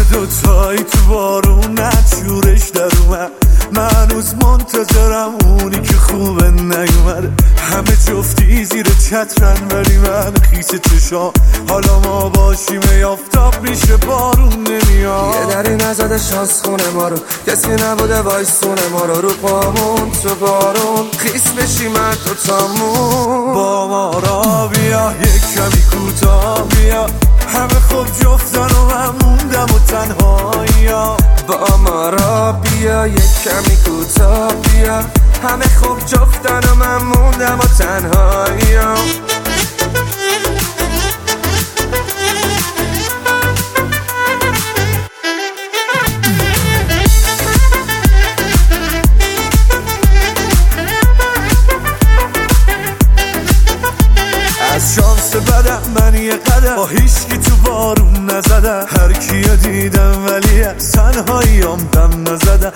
دوتایی تو بارون نچورش در اومد. من هنوز منتظرم اونی که خوبه نیومده. همه جفتی زیر چترن ولی من خیس چشام. حالا ما باشیم یافتاب میشه بارون نمیاد. یه دری نزده شانس خونه ما رو، کسی نبوده وایسونه ما رو پامون تو بارون خیس بشیم هر دوتامون. با ما را بیا یک کمی کوتاه بیا، همه خوب جفتن و من موندم و تنهایی. با ما را بیا یک کمی کوتاه بیا، همه خوب جفتن و من موندم و تنهایی. از شانس بدم من یه قدم با هیچکی تو بارون نزدم. هر کیو دیدم ولی از تنهاییام دم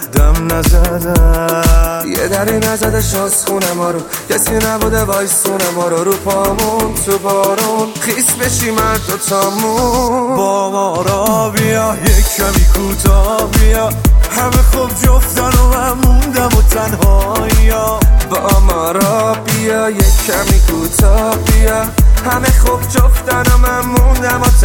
نزدم. یه دری نزده شانس خونه ما رو، کسی نبوده وایسونه ما رو پامون تو بارون خیس بشیم هر دوتامون. با ما را بیا یک کمی کوتاه بیا، همه خوب جفتن و من موندم و تنهایی. با ما را بیا یک کمی کوتاه بیا، همه خوب جفتن و من موندم و